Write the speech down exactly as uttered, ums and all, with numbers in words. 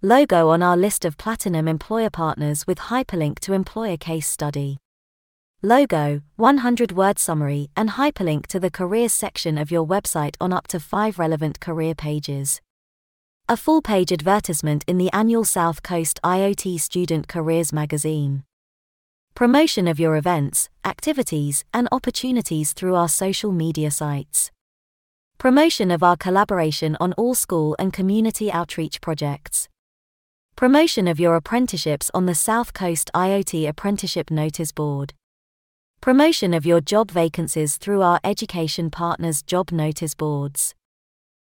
Logo on our list of platinum employer partners with hyperlink to employer case study. Logo, one hundred word summary and hyperlink to the careers section of your website on up to five relevant career pages. A full-page advertisement in the annual South Coast I O T Student Careers magazine. Promotion of your events, activities, and opportunities through our social media sites. Promotion of our collaboration on all school and community outreach projects. Promotion of your apprenticeships on the South Coast I O T Apprenticeship Notice Board. Promotion of your job vacancies through our Education Partners job notice boards.